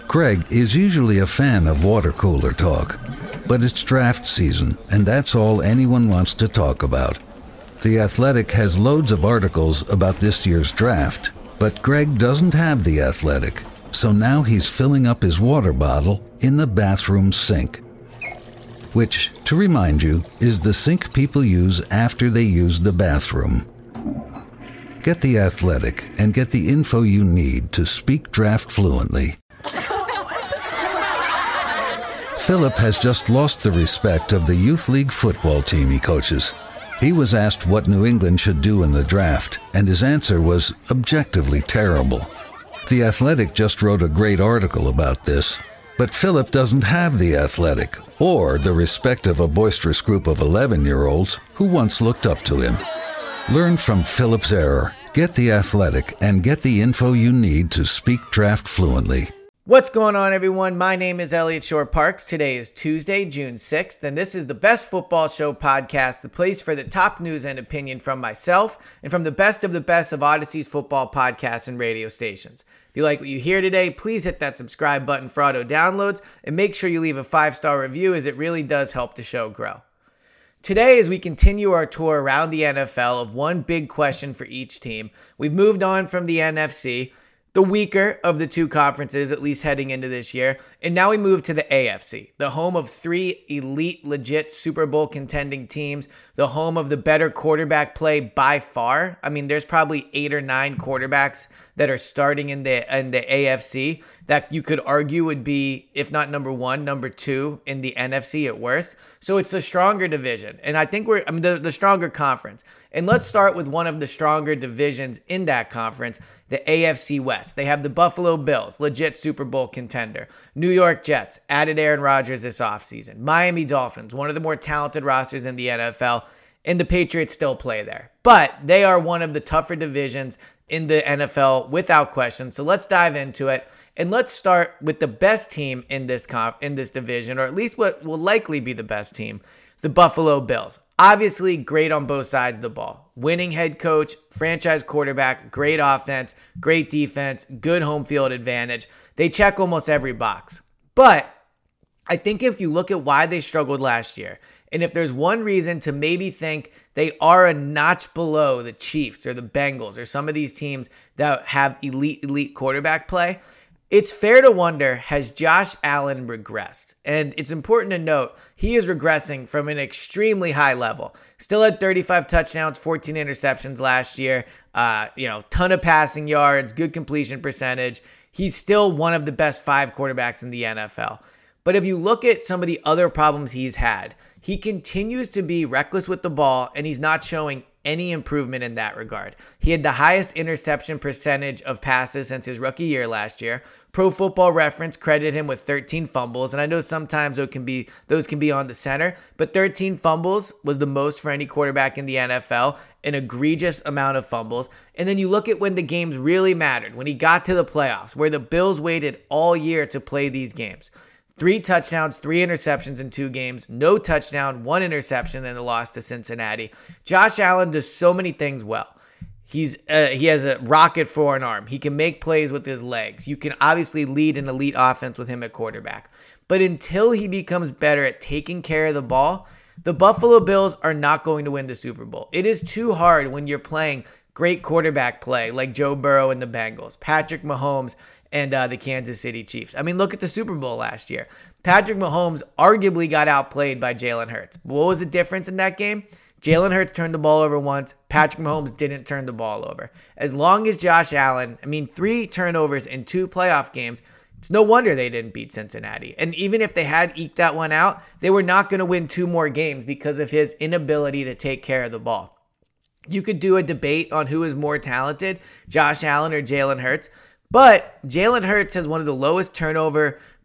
Greg is usually a fan of water cooler talk, but it's draft season, and that's all anyone wants to talk about. The Athletic has loads of articles about this year's draft, but Greg doesn't have The Athletic, so now he's filling up his water bottle in the bathroom sink. Which, to remind you, is the sink people use after they use the bathroom. Get The Athletic and get the info you need to speak draft fluently. Philip has just lost the respect of the youth league football team he coaches. He was asked what New England should do in the draft, and his answer was objectively terrible. The Athletic just wrote a great article about this, but Philip doesn't have The Athletic, or the respect of a boisterous group of 11-year-olds who once looked up to him. Learn from Philip's error, get The Athletic, and get the info you need to speak draft fluently. What's going on, everyone? My name is Elliot Shore-Parks. Today is Tuesday, June 6th, and this is the Best Football Show podcast, the place for the top news and opinion from myself and from the best of Odyssey's football podcasts and radio stations. If you like what you hear today, please hit that subscribe button for auto downloads and make sure you leave a 5-star review, as it really does help the show grow. Today, as we continue our tour around the NFL of one big question for each team, we've moved on from the NFC, the weaker of the two conferences, at least heading into this year. And now we move to the AFC, the home of three elite, legit Super Bowl contending teams, the home of the better quarterback play by far. I mean, there's probably 8 or 9 quarterbacks that are starting in the AFC that you could argue would be, if not number 1, number 2 in the NFC at worst. So it's the stronger division. And I think the stronger conference. And let's start with one of the stronger divisions in that conference, the AFC West. They have the Buffalo Bills, legit Super Bowl contender. New York Jets, added Aaron Rodgers this offseason. Miami Dolphins, one of the more talented rosters in the NFL. And the Patriots still play there. But they are one of the tougher divisions in the NFL without question. So let's dive into it. And let's start with the best team in this division, or at least what will likely be the best team, the Buffalo Bills. Obviously, great on both sides of the ball. Winning head coach, franchise quarterback, great offense, great defense, good home field advantage. They check almost every box. But I think if you look at why they struggled last year, and if there's one reason to maybe think they are a notch below the Chiefs or the Bengals or some of these teams that have elite quarterback play, it's fair to wonder, has Josh Allen regressed? And it's important to note, he is regressing from an extremely high level. Still had 35 touchdowns, 14 interceptions last year, ton of passing yards, good completion percentage. He's still one of the best 5 quarterbacks in the NFL. But if you look at some of the other problems he's had, he continues to be reckless with the ball, and he's not showing any improvement in that regard. He had the highest interception percentage of passes since his rookie year last year. Pro Football Reference credited him with 13 fumbles, and I know sometimes those can be on the center, but 13 fumbles was the most for any quarterback in the NFL, an egregious amount of fumbles. And then you look at when the games really mattered, when he got to the playoffs, where the Bills waited all year to play these games. 3 touchdowns, 3 interceptions in 2 games, no touchdown, 1 interception in a loss to Cincinnati. Josh Allen does so many things well. He has a rocket for an arm. He can make plays with his legs. You can obviously lead an elite offense with him at quarterback. But until he becomes better at taking care of the ball, the Buffalo Bills are not going to win the Super Bowl. It is too hard when you're playing great quarterback play like Joe Burrow and the Bengals, Patrick Mahomes and the Kansas City Chiefs. I mean, look at the Super Bowl last year. Patrick Mahomes arguably got outplayed by Jalen Hurts. What was the difference in that game? Jalen Hurts turned the ball over once. Patrick Mahomes didn't turn the ball over. As long as Josh Allen, 3 turnovers in 2 playoff games, it's no wonder they didn't beat Cincinnati. And even if they had eked that one out, they were not going to win 2 more games because of his inability to take care of the ball. You could do a debate on who is more talented, Josh Allen or Jalen Hurts. But Jalen Hurts has one of the lowest turnover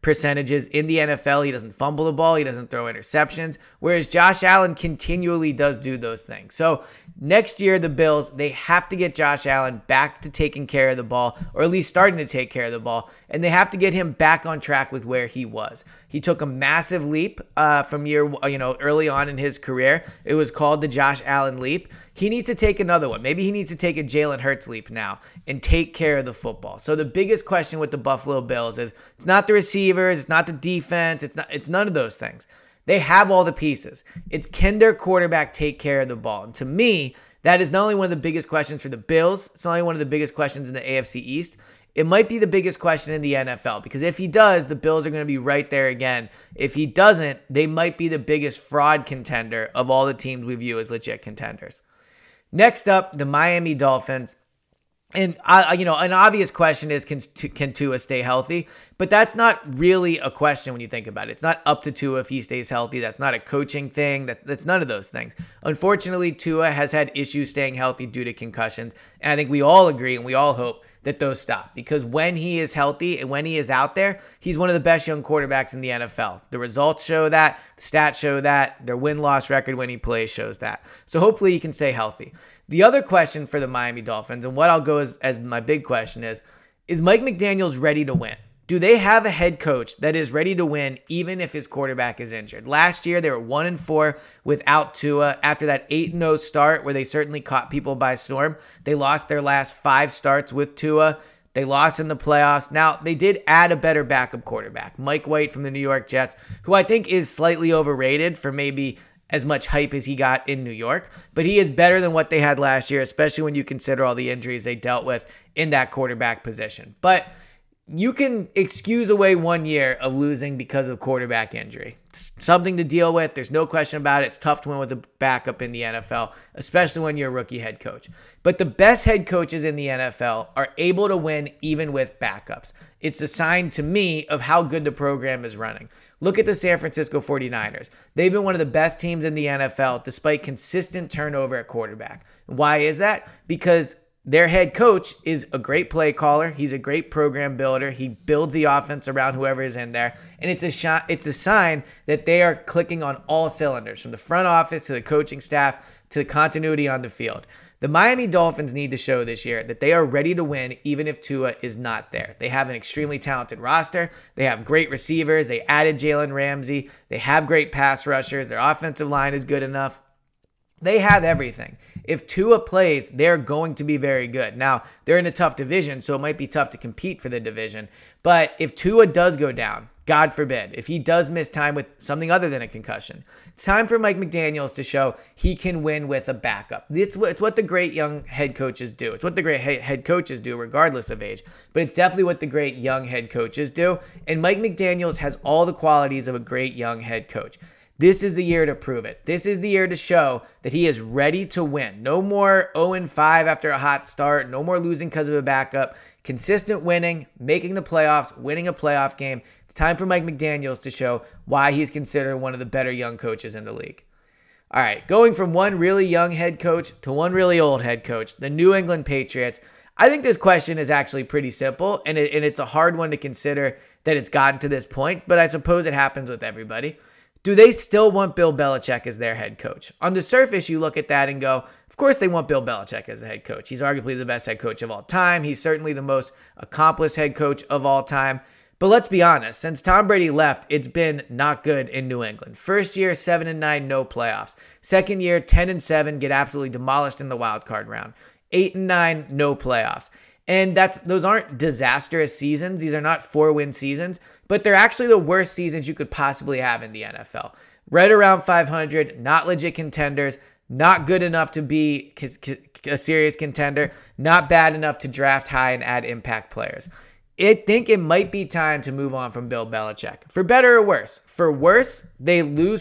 percentages in the NFL. He doesn't fumble the ball. He doesn't throw interceptions, whereas Josh Allen continually does do those things. So next year, the Bills, they have to get Josh Allen back to taking care of the ball, or at least starting to take care of the ball, and they have to get him back on track with where he was. He took a massive leap from early on in his career. It was called the Josh Allen leap. He needs to take another one. Maybe he needs to take a Jalen Hurts leap now and take care of the football. So the biggest question with the Buffalo Bills is it's not the receivers, it's not the defense, it's none of those things. They have all the pieces. It's can their quarterback take care of the ball? And to me, that is not only one of the biggest questions for the Bills, it's not only one of the biggest questions in the AFC East, it might be the biggest question in the NFL, because if he does, the Bills are going to be right there again. If he doesn't, they might be the biggest fraud contender of all the teams we view as legit contenders. Next up, the Miami Dolphins. And, an obvious question is, can Tua stay healthy? But that's not really a question when you think about it. It's not up to Tua if he stays healthy. That's not a coaching thing. That's none of those things. Unfortunately, Tua has had issues staying healthy due to concussions. And I think we all agree and we all hope that those stop. Because when he is healthy and when he is out there, he's one of the best young quarterbacks in the NFL. The results show that. The stats show that. Their win-loss record when he plays shows that. So hopefully he can stay healthy. The other question for the Miami Dolphins, and what I'll go as my big question is Mike McDaniels ready to win? Do they have a head coach that is ready to win even if his quarterback is injured? Last year, they were 1-4 without Tua. After that 8-0 start where they certainly caught people by storm, they lost their last 5 starts with Tua. They lost in the playoffs. Now, they did add a better backup quarterback, Mike White from the New York Jets, who I think is slightly overrated for maybe as much hype as he got in New York, but he is better than what they had last year, especially when you consider all the injuries they dealt with in that quarterback position. But you can excuse away 1 year of losing because of quarterback injury. It's something to deal with. There's no question about it. It's tough to win with a backup in the NFL, especially when you're a rookie head coach. But the best head coaches in the NFL are able to win even with backups. It's a sign to me of how good the program is running. Look at the San Francisco 49ers. They've been one of the best teams in the NFL despite consistent turnover at quarterback. Why is that? Because their head coach is a great play caller. He's a great program builder. He builds the offense around whoever is in there. And it's a sign that they are clicking on all cylinders, from the front office to the coaching staff to the continuity on the field. The Miami Dolphins need to show this year that they are ready to win even if Tua is not there. They have an extremely talented roster. They have great receivers. They added Jalen Ramsey. They have great pass rushers. Their offensive line is good enough. They have everything. If Tua plays, they're going to be very good. Now, they're in a tough division, so it might be tough to compete for the division. But if Tua does go down, God forbid, if he does miss time with something other than a concussion, it's time for Mike McDaniels to show he can win with a backup. It's what the great young head coaches do. It's what the great head coaches do regardless of age. But it's definitely what the great young head coaches do. And Mike McDaniels has all the qualities of a great young head coach. This is the year to prove it. This is the year to show that he is ready to win. No more 0-5 after a hot start. No more losing because of a backup. Consistent winning, making the playoffs, winning a playoff game. It's time for Mike McDaniels to show why he's considered one of the better young coaches in the league. All right, going from one really young head coach to one really old head coach, the New England Patriots. I think this question is actually pretty simple, and it's a hard one to consider that it's gotten to this point, but I suppose it happens with everybody. Do they still want Bill Belichick as their head coach? On the surface, you look at that and go, of course they want Bill Belichick as a head coach. He's arguably the best head coach of all time. He's certainly the most accomplished head coach of all time. But let's be honest, since Tom Brady left, it's been not good in New England. First year, 7-9, no playoffs. Second year, 10-7, get absolutely demolished in the wild card round. 8-9, no playoffs. And those aren't disastrous seasons. These are not 4-win seasons, but they're actually the worst seasons you could possibly have in the NFL. Right around 500, not legit contenders, not good enough to be a serious contender, not bad enough to draft high and add impact players. I think it might be time to move on from Bill Belichick. For better or worse. For worse, they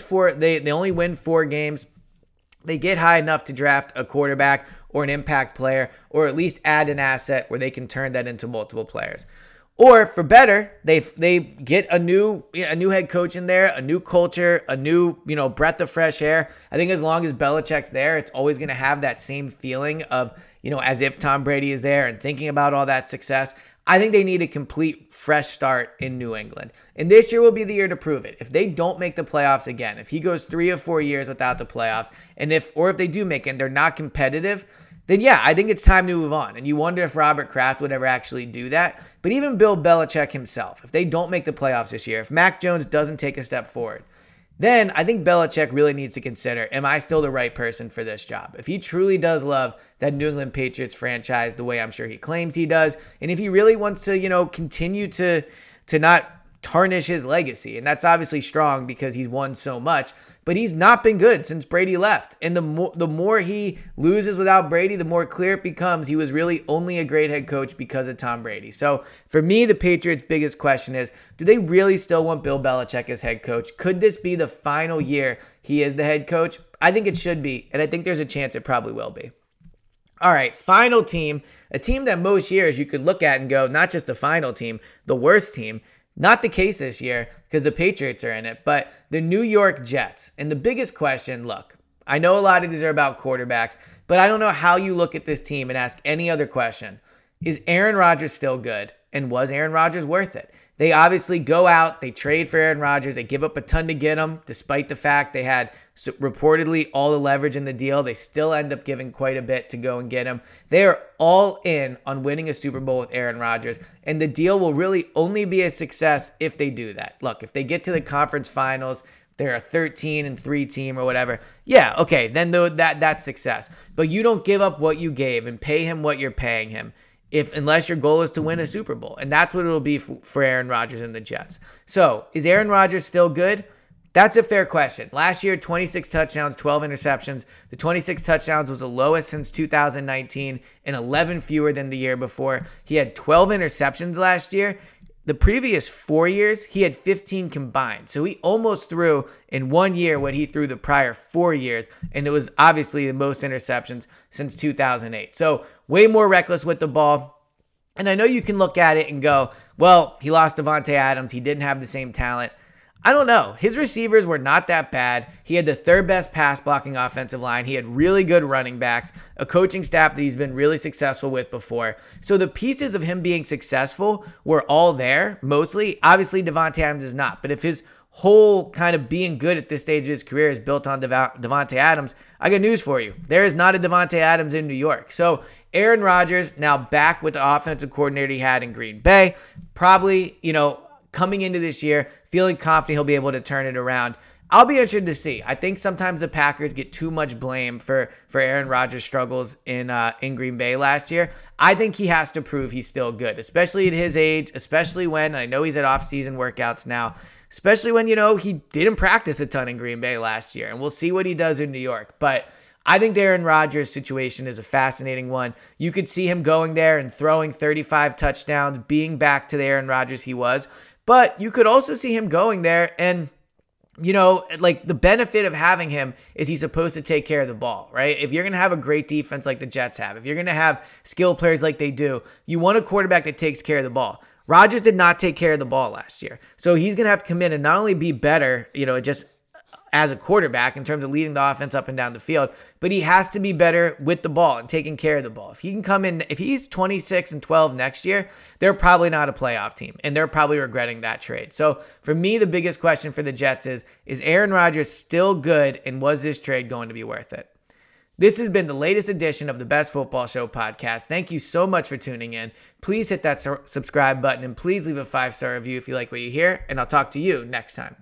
only win 4 games. They get high enough to draft a quarterback or an impact player, or at least add an asset where they can turn that into multiple players. Or for better, they get a new head coach in there, a new culture, a new breath of fresh air. I think as long as Belichick's there, it's always going to have that same feeling of as if Tom Brady is there and thinking about all that success. I think they need a complete fresh start in New England. And this year will be the year to prove it. If they don't make the playoffs again, if he goes 3 or 4 years without the playoffs, and if they do make it and they're not competitive, then yeah, I think it's time to move on. And you wonder if Robert Kraft would ever actually do that. But even Bill Belichick himself, if they don't make the playoffs this year, if Mac Jones doesn't take a step forward, then I think Belichick really needs to consider, am I still the right person for this job? If he truly does love that New England Patriots franchise the way I'm sure he claims he does, and if he really wants to, continue to not tarnish his legacy, and that's obviously strong because he's won so much, but he's not been good since Brady left. And the more he loses without Brady, the more clear it becomes he was really only a great head coach because of Tom Brady. So for me, the Patriots' biggest question is, do they really still want Bill Belichick as head coach? Could this be the final year he is the head coach? I think it should be, and I think there's a chance it probably will be. All right, final team, a team that most years you could look at and go, not just the final team, the worst team. Not the case this year because the Patriots are in it, but the New York Jets. And the biggest question, look, I know a lot of these are about quarterbacks, but I don't know how you look at this team and ask any other question. Is Aaron Rodgers still good? And was Aaron Rodgers worth it? They obviously go out, they trade for Aaron Rodgers, they give up a ton to get him, despite the fact they had reportedly all the leverage in the deal. They still end up giving quite a bit to go and get him. They are all in on winning a Super Bowl with Aaron Rodgers, and the deal will really only be a success if they do that. Look, if they get to the conference finals, they're a 13-3 team or whatever. Yeah, okay, then that's success. But you don't give up what you gave and pay him what you're paying him unless your goal is to win a Super Bowl. And that's what it'll be for Aaron Rodgers and the Jets. So, is Aaron Rodgers still good? That's a fair question. Last year, 26 touchdowns, 12 interceptions. The 26 touchdowns was the lowest since 2019 and 11 fewer than the year before. He had 12 interceptions last year. The previous 4 years, he had 15 combined. So he almost threw in 1 year what he threw the prior 4 years. And it was obviously the most interceptions since 2008. So way more reckless with the ball. And I know you can look at it and go, well, he lost Davante Adams. He didn't have the same talent. I don't know. His receivers were not that bad. He had the third best pass blocking offensive line. He had really good running backs, a coaching staff that he's been really successful with before. So the pieces of him being successful were all there, mostly. Obviously, Davante Adams is not. But if his whole kind of being good at this stage of his career is built on Davante Adams, I got news for you. There is not a Davante Adams in New York. So Aaron Rodgers now back with the offensive coordinator he had in Green Bay. Probably, coming into this year, feeling confident he'll be able to turn it around. I'll be interested to see. I think sometimes the Packers get too much blame for Aaron Rodgers' struggles in Green Bay last year. I think he has to prove he's still good, especially at his age, especially when, I know he's at off-season workouts now, especially when, he didn't practice a ton in Green Bay last year. And we'll see what he does in New York. But I think the Aaron Rodgers situation is a fascinating one. You could see him going there and throwing 35 touchdowns, being back to the Aaron Rodgers he was. But you could also see him going there and, the benefit of having him is he's supposed to take care of the ball, right? If you're going to have a great defense like the Jets have, if you're going to have skilled players like they do, you want a quarterback that takes care of the ball. Rodgers did not take care of the ball last year. So he's going to have to come in and not only be better, just as a quarterback in terms of leading the offense up and down the field, but he has to be better with the ball and taking care of the ball. If he can come in, if he's 26-12 next year, they're probably not a playoff team, and they're probably regretting that trade. So for me, the biggest question for the Jets is Aaron Rodgers still good, and was this trade going to be worth it? This has been the latest edition of the Best Football Show podcast. Thank you so much for tuning in. Please hit that subscribe button, and please leave a 5-star review if you like what you hear, and I'll talk to you next time.